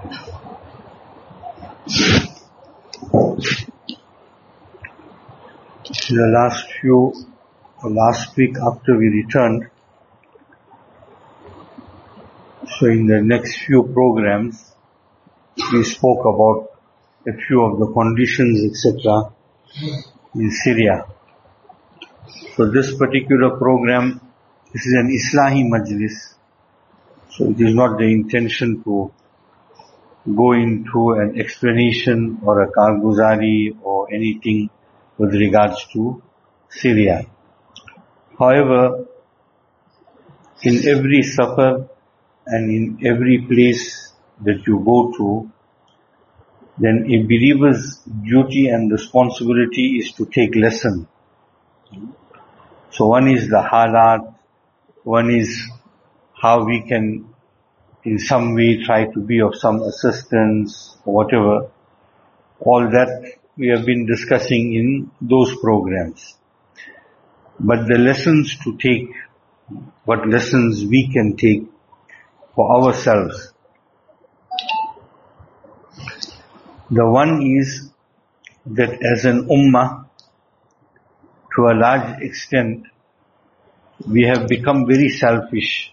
Last week after we returned, so in the next few programs, we spoke about a few of the conditions, etc. in Syria. So this particular program, this is an Islahi Majlis, so it is not the intention to go into an explanation or a karguzari or anything with regards to Syria. However, in every safar and in every place that you go to, then a believer's duty and responsibility is to take lesson. So one is the halat, one is how we can in some way try to be of some assistance or whatever. All that we have been discussing in those programs. But the lessons to take, what lessons we can take for ourselves. The one is that as an ummah, to a large extent, we have become very selfish.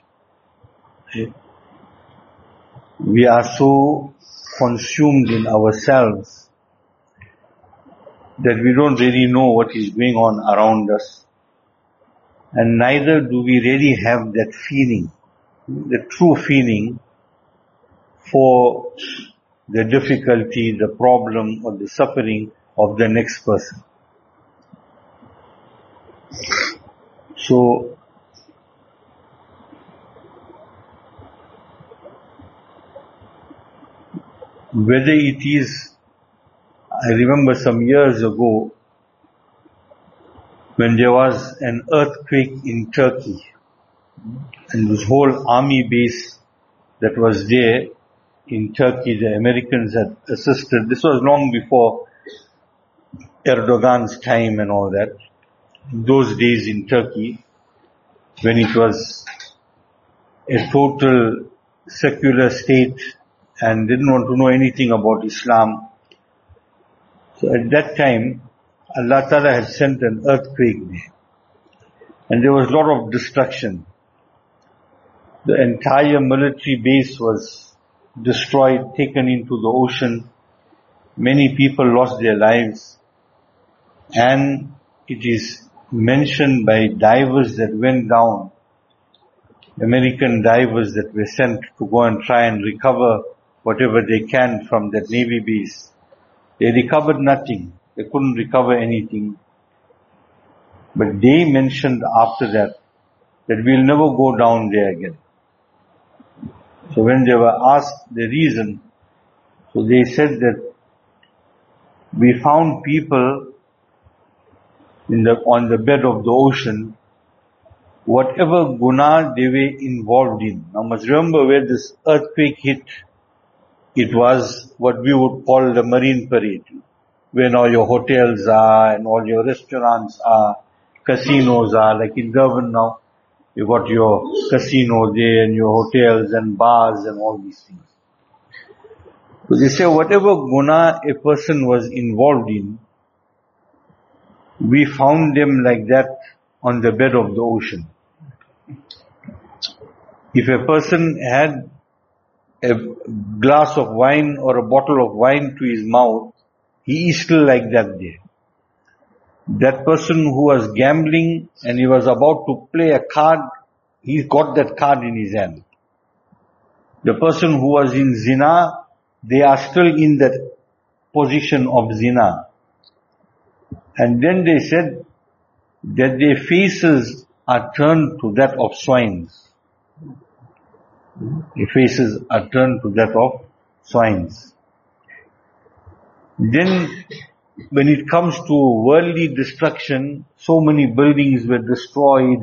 We are so consumed in ourselves that we don't really know what is going on around us. And neither do we really have that feeling, the true feeling for the difficulty, the problem or the suffering of the next person. So, whether it is, I remember some years ago when there was an earthquake in Turkey and this whole army base that was there in Turkey, the Americans had assisted. This was long before Erdogan's time and all that. Those days in Turkey, when it was a total secular state and didn't want to know anything about Islam. So at that time, Allah Ta'ala had sent an earthquake there. And there was a lot of destruction. The entire military base was destroyed, taken into the ocean. Many people lost their lives. And it is mentioned by divers that went down, American divers that were sent to go and try and recover whatever they can from that Navy base. They recovered nothing. They couldn't recover anything. But they mentioned after that we'll never go down there again. So when they were asked the reason, so they said that we found people on the bed of the ocean, whatever guna they were involved in. Now must remember where this earthquake hit, it was what we would call the Marine Parade, when all your hotels are and all your restaurants are, casinos are, like in Durban now, you got your casino there and your hotels and bars and all these things. So they say whatever guna a person was involved in, we found them like that on the bed of the ocean. If a person had a glass of wine or a bottle of wine to his mouth, he is still like that there. That person who was gambling and he was about to play a card, he got that card in his hand. The person who was in zina, they are still in that position of zina. And then they said that their faces are turned to that of swines. Their faces are turned to that of swines. Then, when it comes to worldly destruction, so many buildings were destroyed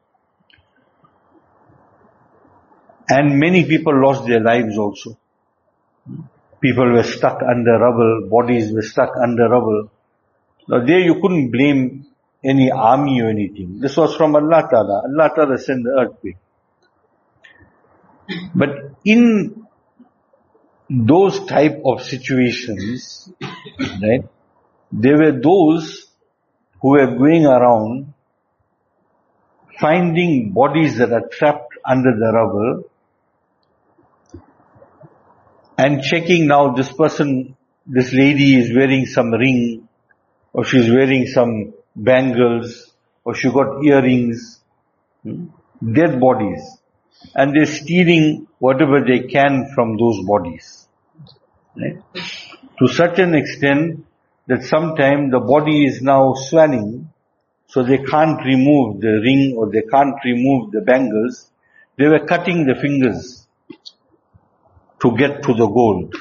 and many people lost their lives also. People were stuck under rubble, bodies were stuck under rubble. Now there you couldn't blame any army or anything. This was from Allah Ta'ala. Allah Ta'ala sent the earthquake. But in those type of situations, right, there were those who were going around finding bodies that are trapped under the rubble and checking now this lady is wearing some ring, or she's wearing some bangles, or she got earrings, dead bodies. And they're stealing whatever they can from those bodies. Right? To such an extent that sometimes the body is now swelling, so they can't remove the ring or they can't remove the bangles. They were cutting the fingers to get to the gold.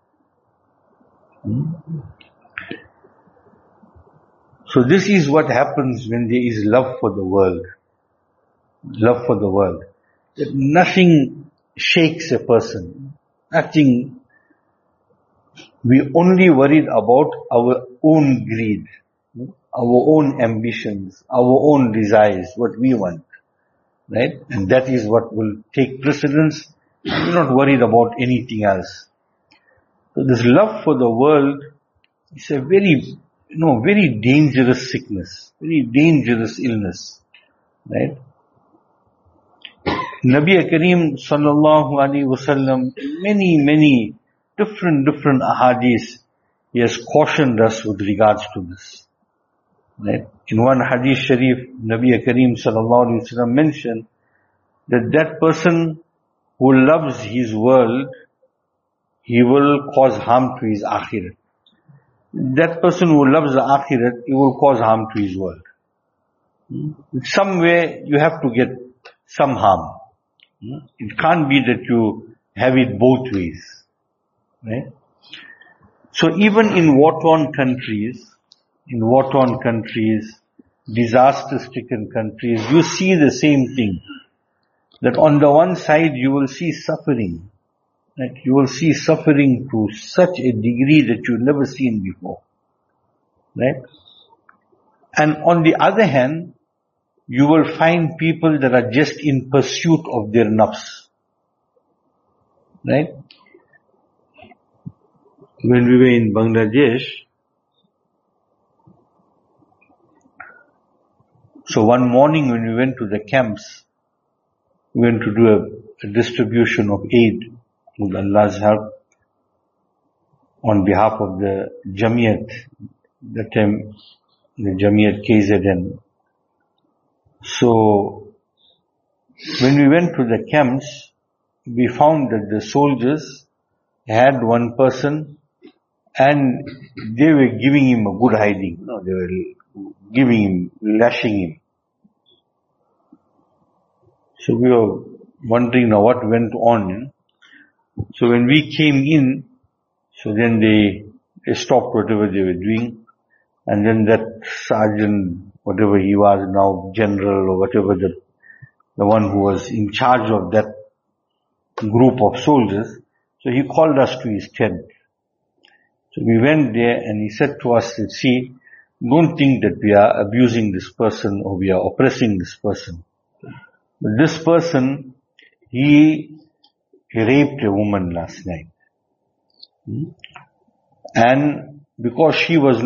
So this is what happens when there is love for the world. Love for the world. That nothing shakes a person. Nothing. We only worried about our own greed, our own ambitions, our own desires, what we want. Right? And that is what will take precedence. We're not worried about anything else. So this love for the world is a very, very dangerous sickness, very dangerous illness. Right? Nabi Kareem sallallahu alaihi wasallam, many different ahadith, he has cautioned us with regards to this. Right? In one hadith sharif, Nabi Kareem sallallahu alaihi wasallam mentioned that person who loves his world, he will cause harm to his akhirat. That person who loves the akhirat, he will cause harm to his world. Some way you have to get some harm. It can't be that you have it both ways. Right? So even in war-torn countries, disaster-stricken countries, you see the same thing. That on the one side you will see suffering. Right? You will see suffering to such a degree that you've never seen before. Right? And on the other hand, you will find people that are just in pursuit of their nafs. Right? When we were in Bangladesh, so one morning when we went to the camps, we went to do a distribution of aid with Allah's help on behalf of the Jamiyat, that time the Jamiyat KZN. So, when we went to the camps, we found that the soldiers had one person and they were giving him a good hiding. They were lashing him. So we were wondering now what went on. So when we came in, so then they stopped whatever they were doing, and then that sergeant, whatever he was now, general or whatever, the one who was in charge of that group of soldiers, so he called us to his tent. So we went there and he said to us, see, don't think that we are abusing this person or we are oppressing this person. But this person, he raped a woman last night. And because she was,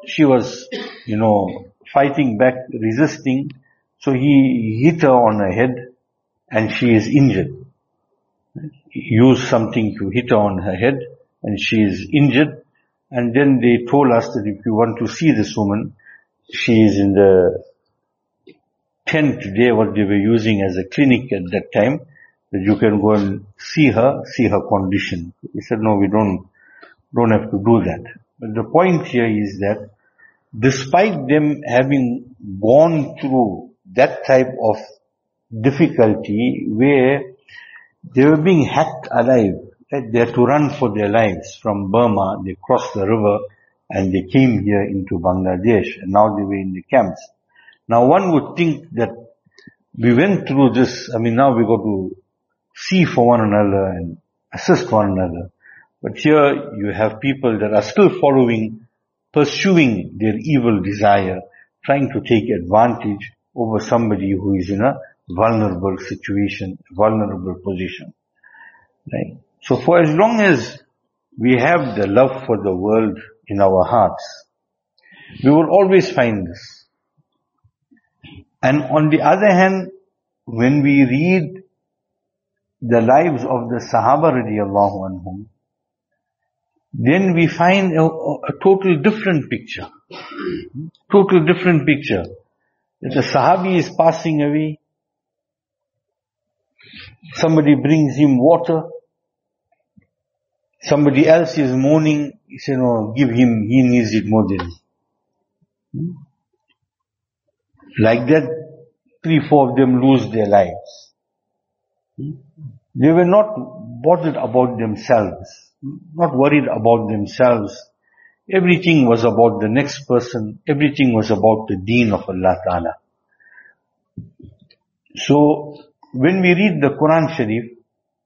fighting back, resisting, so he hit her on her head and she is injured. He used something to hit her on her head and she is injured. And then they told us that if you want to see this woman, she is in the tent there, what they were using as a clinic at that time, that you can go and see her condition. We said, no, we don't have to do that. But the point here is that despite them having gone through that type of difficulty where they were being hacked alive, right? They had to run for their lives from Burma. They crossed the river and they came here into Bangladesh, and now they were in the camps. Now one would think that we went through this, now we got to see for one another and assist one another. But here you have people that are still pursuing their evil desire, trying to take advantage over somebody who is in a vulnerable situation, vulnerable position. Right? So for as long as we have the love for the world in our hearts, we will always find this. And on the other hand, when we read the lives of the Sahaba radiallahu anhum, then we find a total different picture. Total different picture. If the Sahabi is passing away, somebody brings him water, somebody else is mourning, he says, no, give him, he needs it more than me. Like that, 3-4 of them lose their lives. They were not bothered about themselves, not worried about themselves. Everything was about the next person. Everything was about the deen of Allah Ta'ala. So, when we read the Quran Sharif,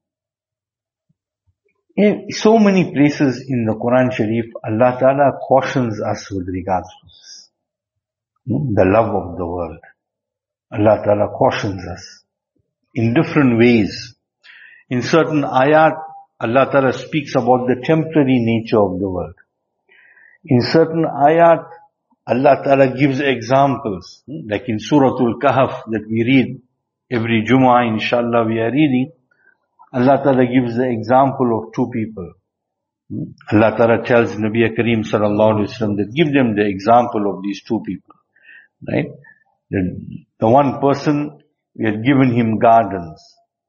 in so many places in the Quran Sharif, Allah Ta'ala cautions us with regards to this. The love of the world. Allah Ta'ala cautions us in different ways. In certain ayat, Allah Ta'ala speaks about the temporary nature of the world. In certain ayat, Allah Ta'ala gives examples, like in Suratul Kahf that we read every Jumu'ah, inshallah we are reading. Allah Ta'ala gives the example of two people. Allah Ta'ala tells Nabi Kareem sallallahu alayhi wa sallam that give them the example of these two people. Right? The one person, we had given him gardens.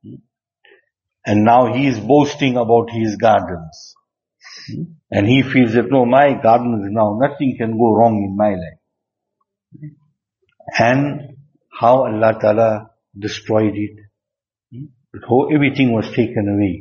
And now he is boasting about his gardens. And he feels that, no, my gardens now, nothing can go wrong in my life. And how Allah Ta'ala destroyed it. How everything was taken away.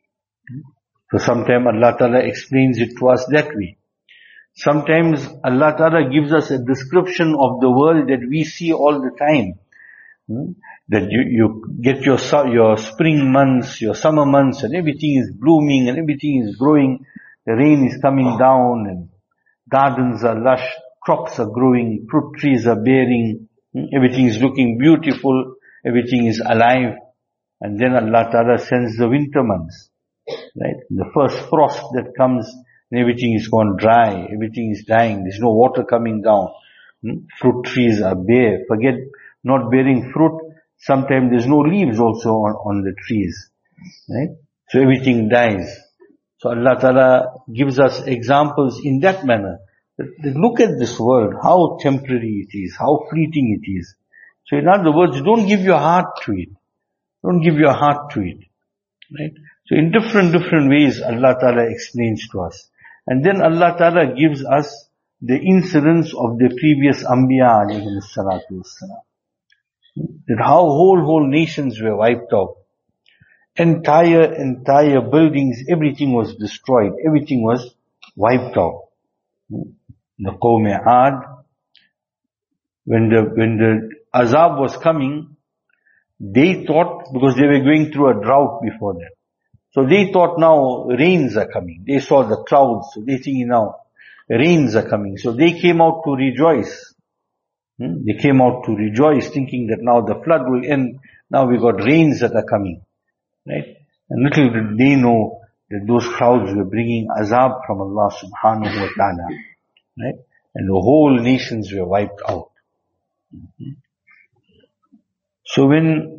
So sometimes Allah Ta'ala explains it to us that way. Sometimes Allah Ta'ala gives us a description of the world that we see all the time. That you get your spring months, your summer months, and everything is blooming and everything is growing. The rain is coming down and gardens are lush, crops are growing, fruit trees are bearing, everything is looking beautiful, everything is alive. And then Allah Ta'ala sends the winter months. Right? The first frost that comes, and everything is gone dry, everything is dying, there's no water coming down. Fruit trees are bare. Forget not bearing fruit, sometimes there's no leaves also on the trees. Right? So everything dies. So Allah Ta'ala gives us examples in that manner. Look at this world, how temporary it is, how fleeting it is. So in other words, don't give your heart to it. Don't give your heart to it. Right? So in different ways Allah Ta'ala explains to us. And then Allah Ta'ala gives us the incidents of the previous Anbiya alayhi salatu wassalam. That how whole nations were wiped out. Entire buildings, everything was destroyed. Everything was wiped out. The Qawm Aad, when the azab was coming, they thought, because they were going through a drought before that, so they thought now rains are coming. They saw the clouds, so they thinking now rains are coming. So they came out to rejoice. They came out to rejoice, thinking that now the flood will end. Now we got rains that are coming. Right? And little did they know that those clouds were bringing azab from Allah subhanahu wa ta'ala. Right? And the whole nations were wiped out. So when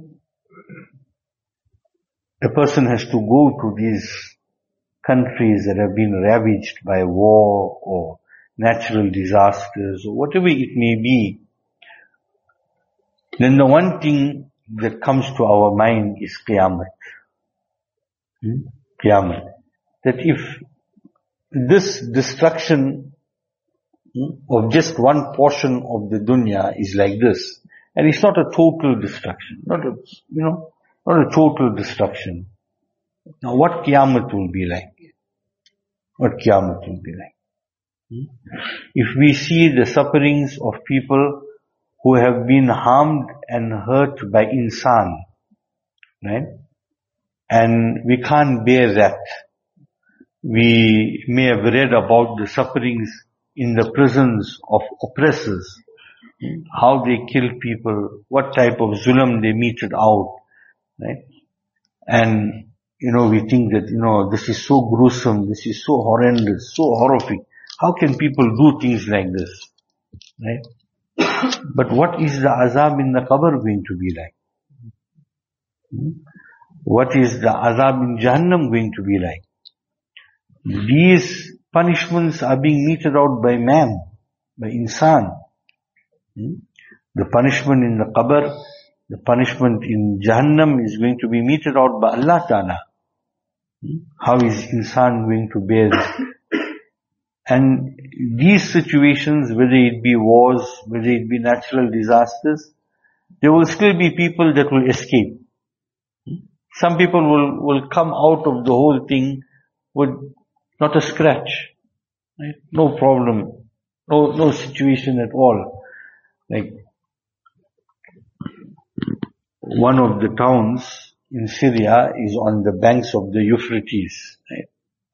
a person has to go to these countries that have been ravaged by war or natural disasters or whatever it may be, then the one thing that comes to our mind is Qiyamah. Qiyamah. That if this destruction of just one portion of the dunya is like this, and it's not a total destruction, not a total destruction. Now what Qiyamah will be like? What Qiyamah will be like? If we see the sufferings of people who have been harmed and hurt by insan, right? And we can't bear that. We may have read about the sufferings in the prisons of oppressors, how they kill people, what type of zulm they meted out, right? And we think that, this is so gruesome, this is so horrendous, so horrific. How can people do things like this? Right? But what is the azab in the qabr going to be like? What is the azab in Jahannam going to be like? These punishments are being meted out by man, by insan. The punishment in the qabr, the punishment in Jahannam is going to be meted out by Allah Ta'ala. How is insan going to bear it? And these situations, whether it be wars, whether it be natural disasters, there will still be people that will escape. Some people will come out of the whole thing with not a scratch. Right? No problem. No situation at all. Like one of the towns in Syria is on the banks of the Euphrates. Right?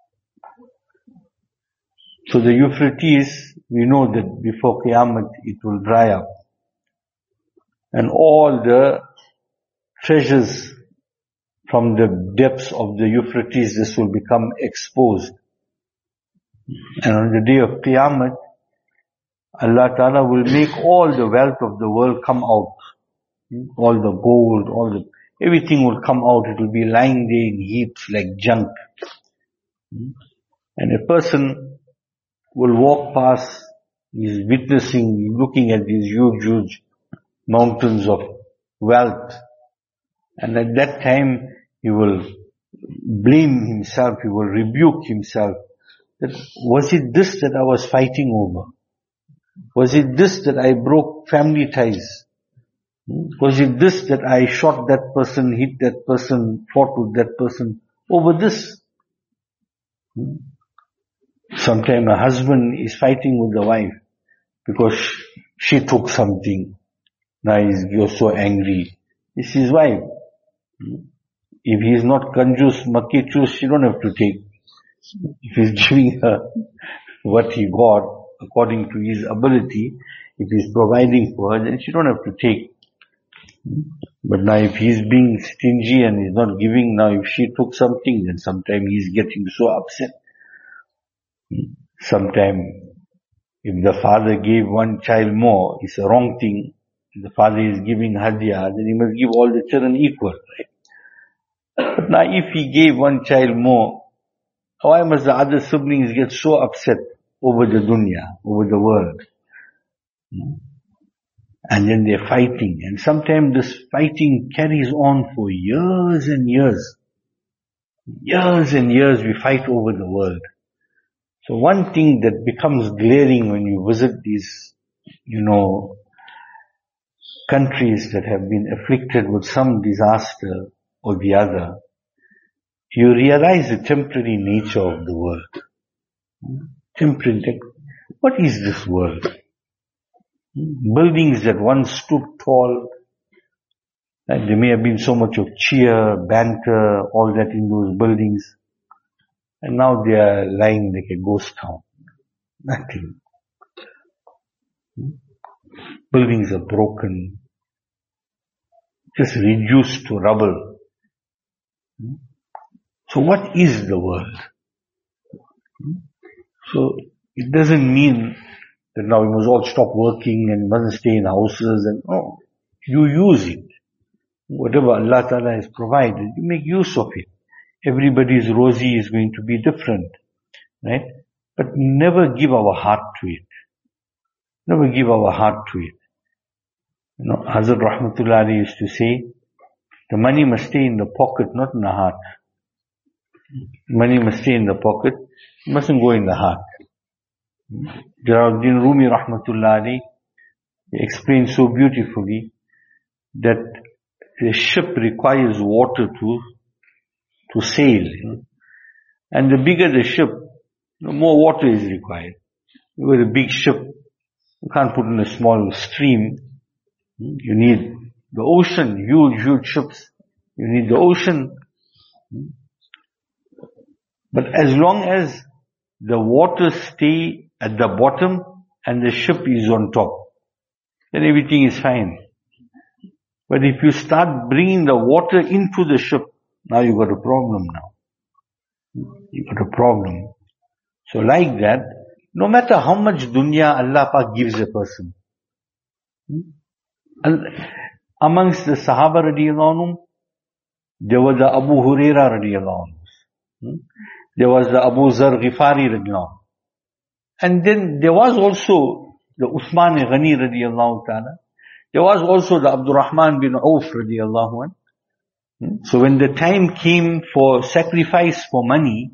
So the Euphrates, we know that before Qiyamah it will dry up. And all the treasures from the depths of the Euphrates, this will become exposed. And on the day of Qiyamah, Allah Ta'ala will make all the wealth of the world come out. All the gold, everything will come out. It will be lying there in heaps like junk. And a person will walk past, he's witnessing, looking at these huge mountains of wealth. And at that time, he will blame himself, he will rebuke himself. That, was it this that I was fighting over? Was it this that I broke family ties? Was it this that I shot that person, hit that person, fought with that person over this? Sometimes a husband is fighting with the wife because she took something. Now you're so angry. It's his wife. If he is not kanjus, makki chus, she don't have to take. If he's giving her what he got according to his ability, if he's providing for her, then she don't have to take. But now if he's being stingy and he's not giving, now if she took something, then sometimes he's getting so upset. Sometimes if the father gave one child more, it's a wrong thing. If the father is giving hadiyah, then he must give all the children equal, right? But now if he gave one child more, why must the other siblings get so upset over the dunya, over the world? And then they're fighting. And sometimes this fighting carries on for years and years. Years and years we fight over the world. So one thing that becomes glaring when you visit these, countries that have been afflicted with some disaster or the other, you realize the temporary nature of the world. Temporary. What is this world? Buildings that once stood tall, and there may have been so much of cheer, banter, all that in those buildings, and now they are lying like a ghost town. Nothing. Buildings are broken, just reduced to rubble. So what is the world? So it doesn't mean that now we must all stop working and mustn't stay in houses and no. You use it. Whatever Allah Ta'ala has provided, you make use of it. Everybody's rosy is going to be different, right? But never give our heart to it. Never give our heart to it. Hazrat Rahmatullah Ali used to say, the money must stay in the pocket, not in the heart. Money must stay in the pocket, it mustn't go in the heart. Jalaluddin Rumi Rahmatullah Ali explains so beautifully that the ship requires water to sail. And the bigger the ship, the more water is required. With a big ship, you can't put in a small stream. You need the ocean, huge ships. You need the ocean. But as long as the water stay at the bottom and the ship is on top, then everything is fine. But if you start bringing the water into the ship, Now you got a problem now. You got a problem. So like that, no matter how much dunya Allah Pak gives a person, amongst the Sahaba radiallahu anhum, there was the Abu Huraira radiallahu anhu. There was the Abu Zar Ghifari radiallahu anhu. And then there was also the Uthman Ghani radiallahu ta'ala. There was also the Abdurrahman bin Auf radiallahu anhu. So when the time came for sacrifice for money,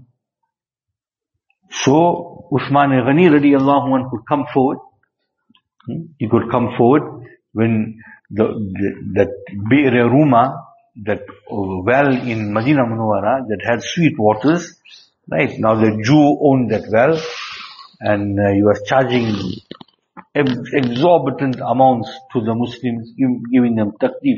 so Uthman Ghani radiallahu anhu could come forward. He could come forward when that Bi'r Ruma, that well in Madinah Munawwara that had sweet waters, right? Now the Jew owned that well, and he was charging exorbitant amounts to the Muslims, giving them taklif,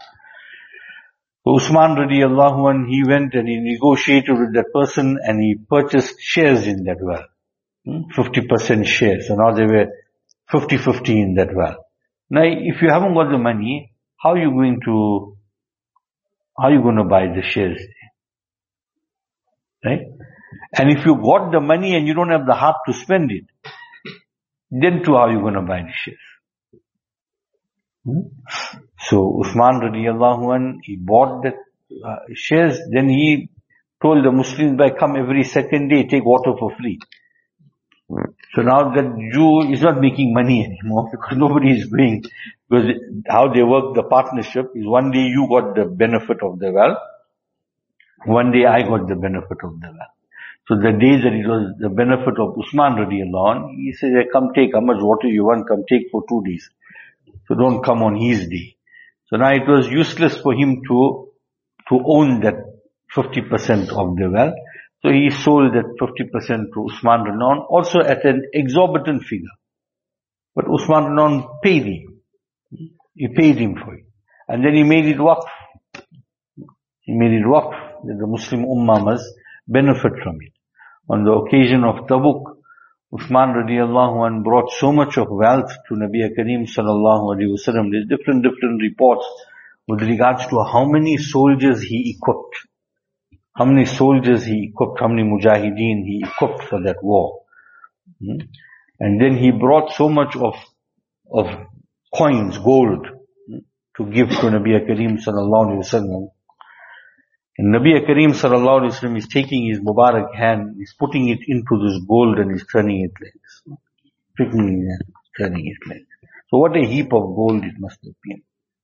So Usman radiallahu anhu, he went and he negotiated with that person and he purchased shares in that well. 50% shares. So now they were 50-50 in that well. Now if you haven't got the money, how are you going to buy the shares? Right? And if you got the money and you don't have the heart to spend it, then too how are you going to buy the shares? So Uthman radiallahu anh, he bought the shares, then he told the Muslims, by come every second day, take water for free. So now that Jew is not making money anymore because nobody is going, because how they work the partnership is one day you got the benefit of the well, one day I got the benefit of the well. So the days that it was the benefit of Usman radiallahu anh, he says, come take how much water you want, come take for 2 days. So don't come on his day. So now it was useless for him to own that 50% of the well. So he sold that 50% to Usman radiallahu anh, also at an exorbitant figure. But Usman radiallahu anh paid him. He paid him for it. And then he made it waqf. He made it waqf that the Muslim Ummah must benefit from it. On the occasion of Tabuk, Uthman radiallahu anh brought so much of wealth to Nabi Kareem sallallahu alayhi wa sallam. There's different reports with regards to how many soldiers he equipped. How many soldiers he equipped, how many mujahideen he equipped for that war. And then he brought so much of coins, gold, to give to Nabi Kareem sallallahu alayhi wa sallam. And Nabi Kareem sallallahu alayhi wa sallam is taking his Mubarak hand, he's putting it into this gold and he's turning it like this. Picking it and turning it like this. So what a heap of gold it must have been.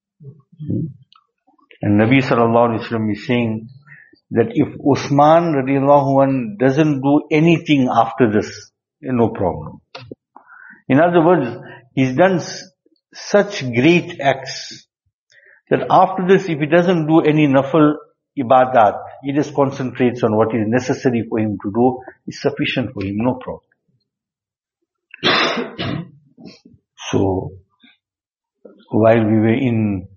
And Nabi sallallahu alayhi wa sallam is saying that if Uthman radiallahu anh doesn't do anything after this, no problem. In other words, he's done such great acts that after this, if he doesn't do any nafal ibadat, he just concentrates on what is necessary for him to do, is sufficient for him, no problem. So, while we were in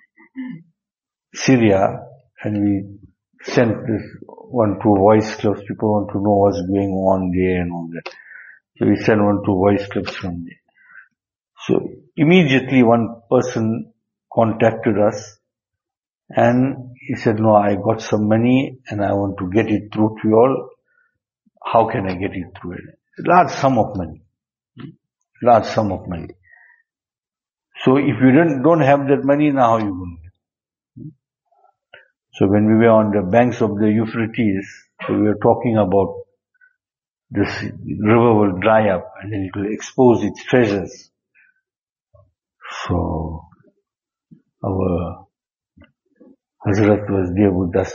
Syria, and we sent this 1-2 voice clips, people want to know what's going on there and all that. So we sent 1-2 voice clips from there. So immediately one person contacted us and he said, no, I got some money and I want to get it through to you all. How can I get it through? Large sum of money. Large sum of money. So if you don't have that money, now how are you going to get it? So when we were on the banks of the Euphrates, so we were talking about this river will dry up and then it will expose its treasures. So our Hazrat was there with us,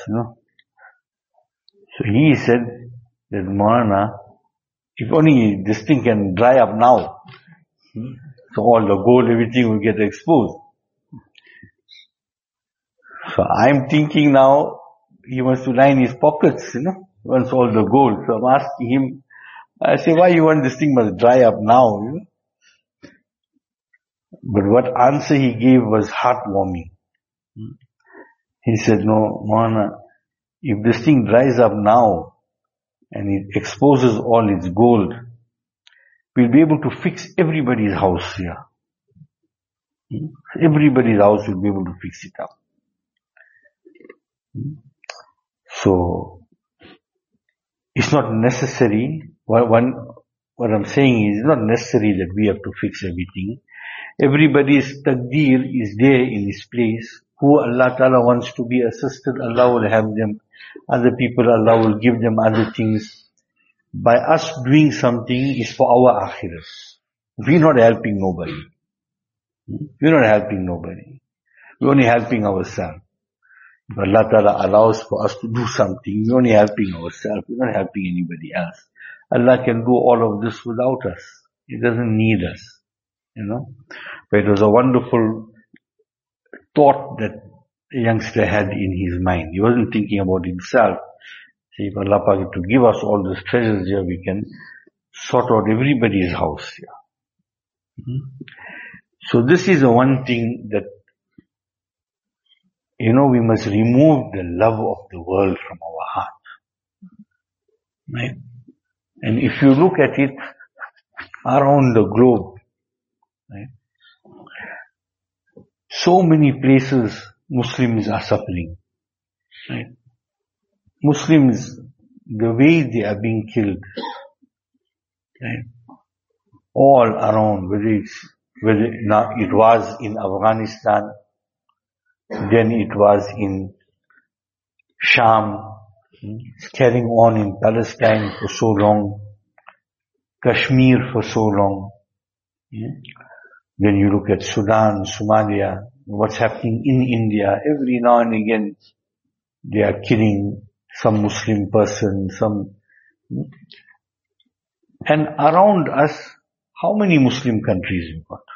So he said that Maulana, if only this thing can dry up now, so all the gold, everything will get exposed. So I'm thinking now, he wants to line his pockets, he wants all the gold. So I'm asking him, I say, why you want this thing must dry up now, But what answer he gave was heartwarming. He said, no, Maulana, if this thing dries up now, and it exposes all its gold, we'll be able to fix everybody's house here. Everybody's house will be able to fix it up. So, it's not necessary, what I'm saying is, it's not necessary that we have to fix everything. Everybody's taqdeer is there in his place. Who Allah Ta'ala wants to be assisted, Allah will have them. Other people, Allah will give them other things. By us doing something is for our akhirat. We're not helping nobody. We're not helping nobody. We're only helping ourselves. If Allah Ta'ala allows for us to do something, we're only helping ourselves. We're not helping anybody else. Allah can do all of this without us. He doesn't need us. But it was a wonderful thought that a youngster had in his mind. He wasn't thinking about himself. See, if Allah Ta'ala to give us all these treasures here, we can sort out everybody's house here. So this is the one thing that, we must remove the love of the world from our heart. Right? And if you look at it around the globe, right, so many places Muslims are suffering. Right? Muslims, the way they are being killed, right, all around, whether it was in Afghanistan, then it was in Sham, it's carrying on in Palestine for so long, Kashmir for so long. When you look at Sudan, Somalia, what's happening in India, every now and again they are killing some Muslim person, and around us, how many Muslim countries we've got?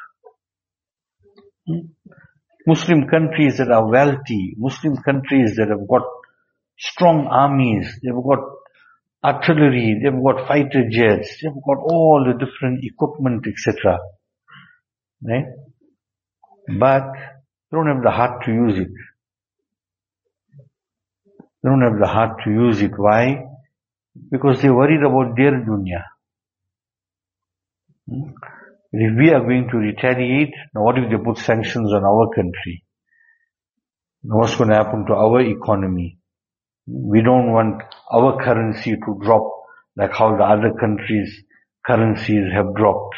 Muslim countries that are wealthy, Muslim countries that have got strong armies, they've got artillery, they've got fighter jets, they've got all the different equipment, etc. Right? But they don't have the heart to use it. They don't have the heart to use it. Why? Because they're worried about their dunya. If we are going to retaliate, now what if they put sanctions on our country? Now what's going to happen to our economy? We don't want our currency to drop like how the other countries' currencies have dropped.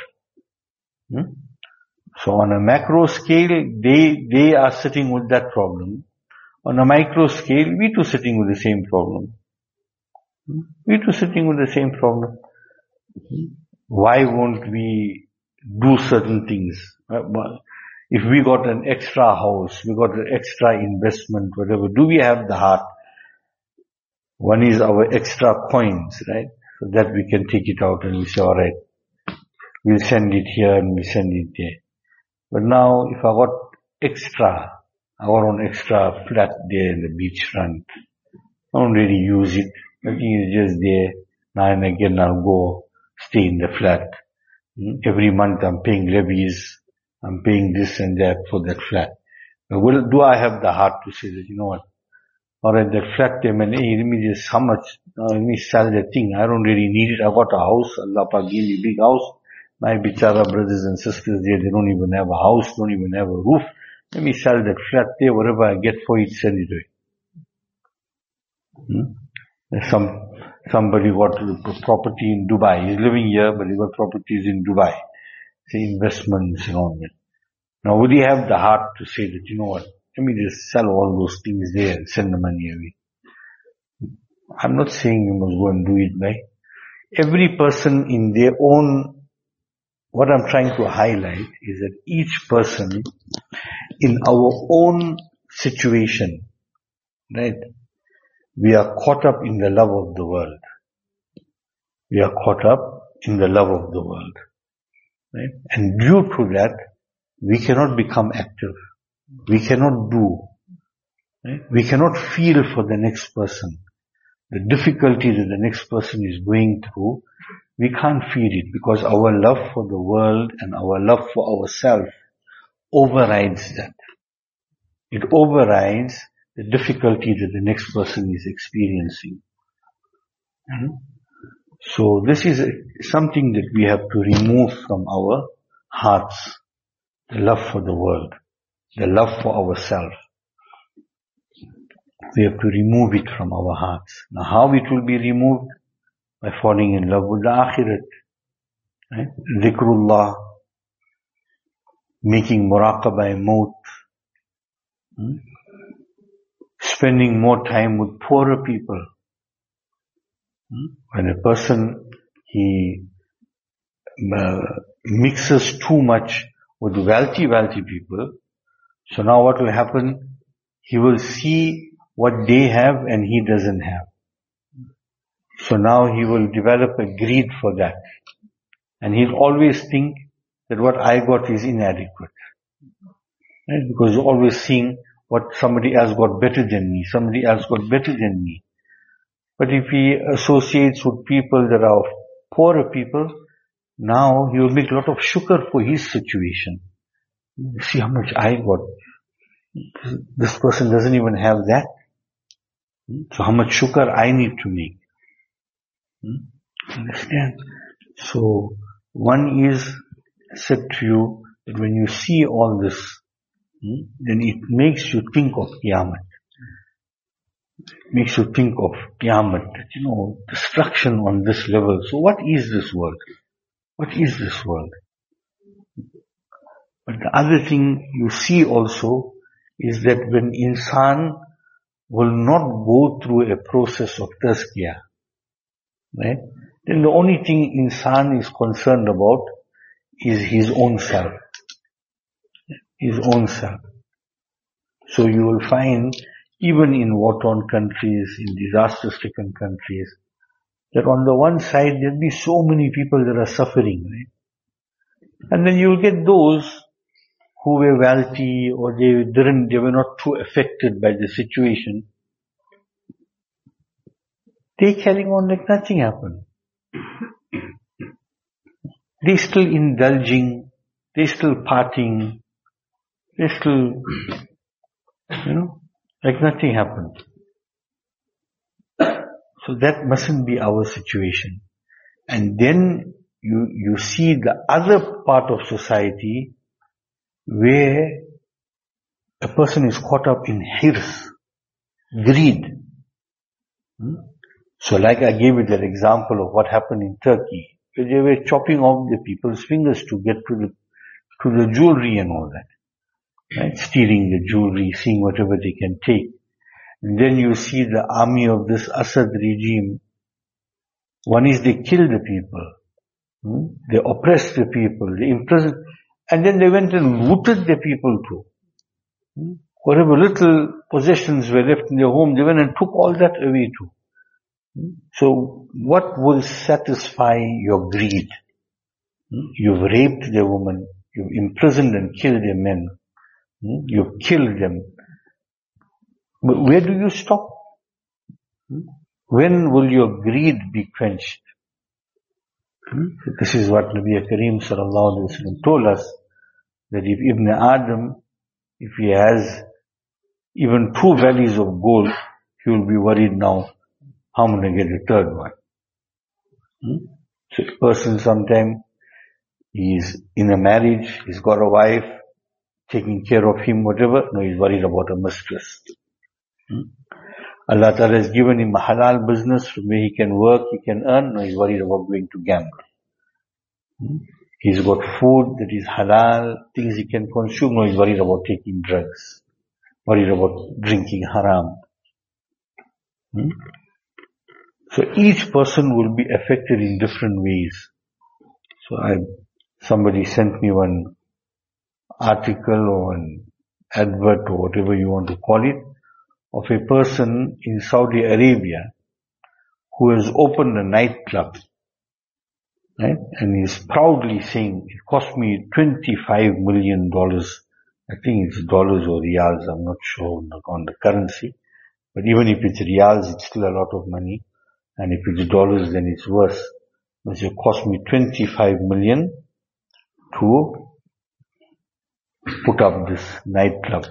So on a macro scale, they are sitting with that problem. On a micro scale, we too sitting with the same problem. We too sitting with the same problem. Why won't we do certain things? If we got an extra house, we got an extra investment, whatever, do we have the heart? One is our extra coins, right? So that we can take it out and we say, alright, we'll send it here and we'll send it there. But now, if I got extra, our own extra flat there in the beachfront, I don't really use it. I think it's just there. Now and again I'll go stay in the flat. Every month I'm paying levies, I'm paying this and that for that flat. But do I have the heart to say that, you know what? Alright, that flat payment, hey, let me just, how much? Let me sell that thing. I don't really need it. I got a house. Allah Pak gave me a big house. My bichara brothers and sisters there, they don't even have a house, don't even have a roof. Let me sell that flat there, whatever I get for it, sell it away. Somebody got a property in Dubai. He's living here, but he got properties in Dubai. Say investments and all that. Now would he have the heart to say that, you know what, let me just sell all those things there and send the money away? I'm not saying you must go and do it, right? Every person in their own, what I'm trying to highlight is that each person in our own situation, right, we are caught up in the love of the world. We are caught up in the love of the world. Right? And due to that, we cannot become active. We cannot do. Right? We cannot feel for the next person. The difficulty that the next person is going through, we can't feel it because our love for the world and our love for ourselves overrides that. It overrides the difficulty that the next person is experiencing. So this is something that we have to remove from our hearts. The love for the world. The love for ourselves. We have to remove it from our hearts. Now how it will be removed? By falling in love with the akhirat. Right? Dhikrullah, making muraqabah maut, spending more time with poorer people. When a person, he mixes too much with wealthy people, so now what will happen? He will see what they have and he doesn't have. So now he will develop a greed for that. And he'll always think that what I got is inadequate. Right? Because he's always seeing what somebody else got better than me, somebody else got better than me. But if he associates with people that are poorer people, now he will make a lot of shukr for his situation. See how much I got. This person doesn't even have that. So how much shukr I need to make. Understand? So one is, I said to you, that when you see all this, then it makes you think of Qiyamah. It makes you think of Qiyamah, destruction on this level. So what is this world? What is this world? But the other thing you see also is that when insan will not go through a process of tazkiyah, right? Then the only thing insan is concerned about is his own self. His own self. So you will find, even in war-torn countries, in disaster-stricken countries, that on the one side there'll be so many people that are suffering, right? And then you'll get those who were wealthy or they were not too affected by the situation. They carrying on like nothing happened. They still indulging, they still partying, they still, like nothing happened. So that mustn't be our situation. And then you see the other part of society where a person is caught up in hirs, greed. So like I gave you that example of what happened in Turkey, where they were chopping off the people's fingers to get to the jewelry and all that. Right? Stealing the jewelry, seeing whatever they can take. And then you see the army of this Assad regime. One is they kill the people. They oppress the people. They imprison. And then they went and looted the people too. Whatever little possessions were left in their home, they went and took all that away too. So what will satisfy your greed? You've raped the woman. You've imprisoned and killed the men. You've killed them. But where do you stop? When will your greed be quenched? This is what Nabi Kareem sallallahu alaihi wasallam told us, that if Ibn Adam, if he has even 2 valleys of gold, he will be worried now, how am I going to get a third one? So a person sometime, he's in a marriage, he's got a wife, taking care of him, whatever, no, he's worried about a mistress. Allah Ta'ala has given him a halal business from where he can work, he can earn, no, he's worried about going to gamble. He's got food that is halal, things he can consume, no, he's worried about taking drugs, worried about drinking haram. So each person will be affected in different ways. So somebody sent me one article or an advert or whatever you want to call it, of a person in Saudi Arabia who has opened a nightclub, right? And he's proudly saying, it cost me $25 million. I think it's dollars or riyals, I'm not sure on the currency. But even if it's riyals, it's still a lot of money. And if it's dollars, then it's worse. It cost me 25 million to put up this nightclub.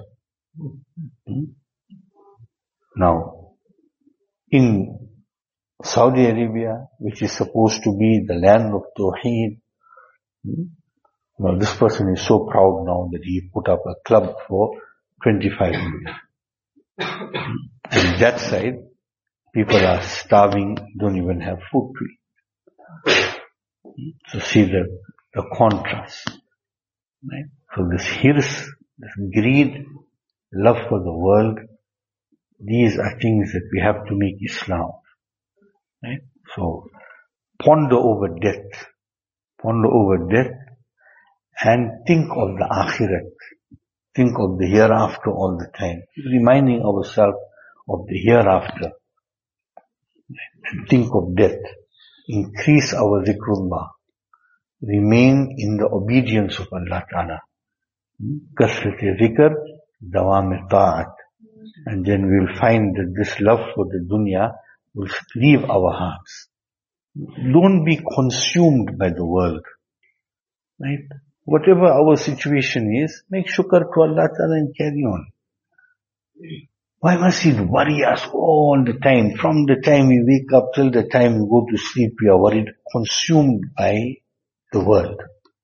Now, in Saudi Arabia, which is supposed to be the land of Tawheed, now this person is so proud now that he put up a club for 25 million. And that side, people are starving, don't even have food to eat. So see the contrast. Right? So this hirs, this greed, love for the world, these are things that we have to make Islam. Right? So ponder over death. Ponder over death and think of the akhirat. Think of the hereafter all the time. Reminding ourselves of the hereafter. Think of death. Increase our zikrullah. Remain in the obedience of Allah Ta'ala. Kasrat zikr, dawam ta'at. And then we'll find that this love for the dunya will leave our hearts. Don't be consumed by the world. Right? Whatever our situation is, make shukr to Allah Ta'ala and carry on. Why must it worry us all the time? From the time we wake up till the time we go to sleep, we are worried, consumed by the world.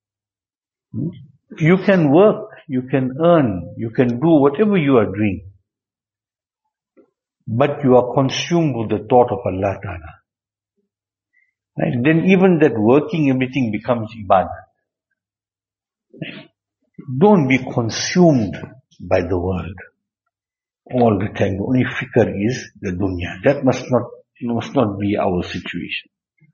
You can work, you can earn, you can do whatever you are doing. But you are consumed with the thought of Allah Ta'ala. Right? Then even that working, everything becomes ibadah. Don't be consumed by the world all the time. The only fikr is the dunya. That must not be our situation.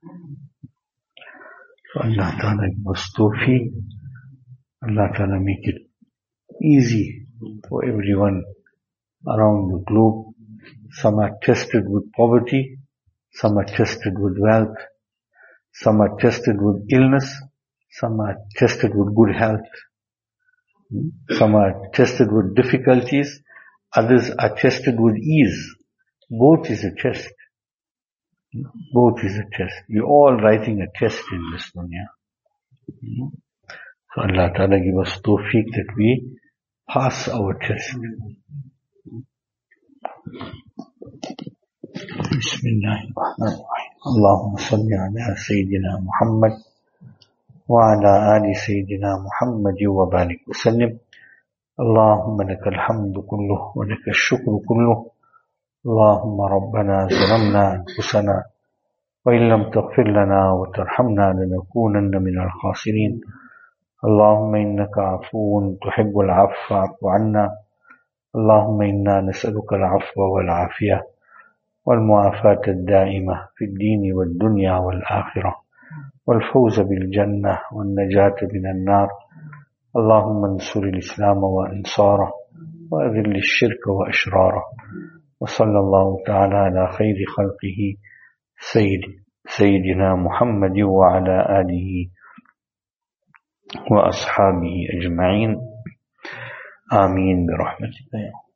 So Allah Ta'ala give us tawfiq. Allah Ta'ala make it easy for everyone around the globe. Some are tested with poverty, some are tested with wealth, some are tested with illness, some are tested with good health, some are tested with difficulties, others are tested with ease. Both is a test. Both is a test. We're all writing a test in this dunya. So Allah Ta'ala give us tawfiq that we pass our test. Bismillahirrahmanirrahim. Allahumma salli ala Sayyidina Muhammad wa ala ali Sayyidina Muhammad wa barik wa sallim. Allahumma lakal hamdu kulluh wa lakal shukru kulluh. Allahumma rabbana zalamna anfusana wa illam taghfir lana wa tarhamna lanakunanna minal khasirin. Allahumma innaka afuun tuhibbul afwa fa'fu anna. Allahumma inna nas'aluka al-afwa wal-afiyah wal-mu'afata ad-da'imah fi ad-din wal-dunya wal-akhirah wal-fawz bil-jannah wal-najata min-an-nar. Allahumma ansur al-islam wa ansarah wa adhill ash-shirka wa ashrarah. Wa sallallahu ta'ala ala khayri khalqihi Sayyidina Muhammad wa ala alihi wa ashabihi ajma'in. Ameen bi rahmatika ya